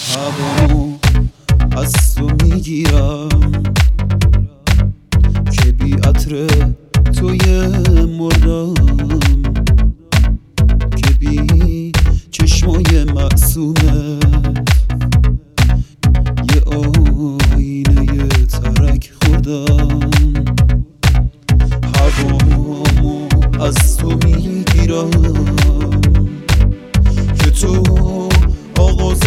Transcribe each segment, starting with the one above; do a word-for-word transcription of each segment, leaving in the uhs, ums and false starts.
هوامو از تو میگیرم که بی عطر توی مردم، که بی چشمای معصومت یه آینه یه ترک خوردم. هوامو از تو میگیرم که تو آغاز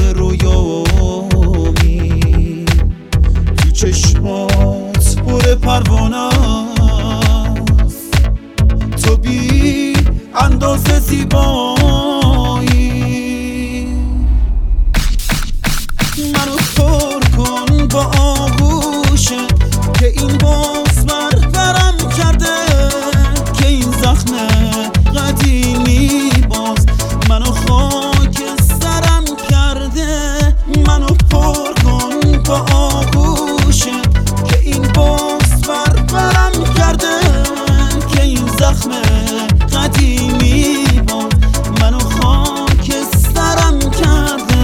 رویامی، تو چشمات پر پروانه است، تو بی اندازه زیبایی. منو پر کن با آغوشه که این باز برم کرده، که این زخم قدیمی باز منو خاک سرم کرده. منو پر کن با آغوشه که این باز برم کرده، که این زخم قدیمی باز منو خاک سرم کرده.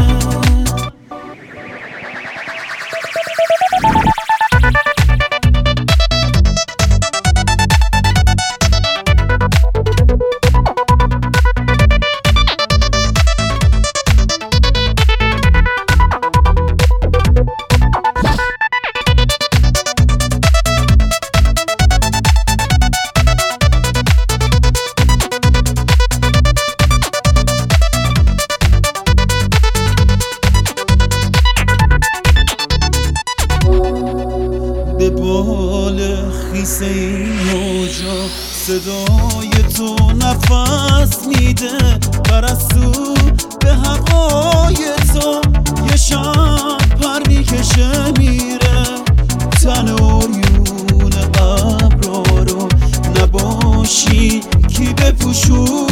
به بال خیس این موجا صدای تو نفس میده، پرستو به هوای تو یه شب پر میکشه میره. تن عریون ابرا رو نباشی کی بپوشونه،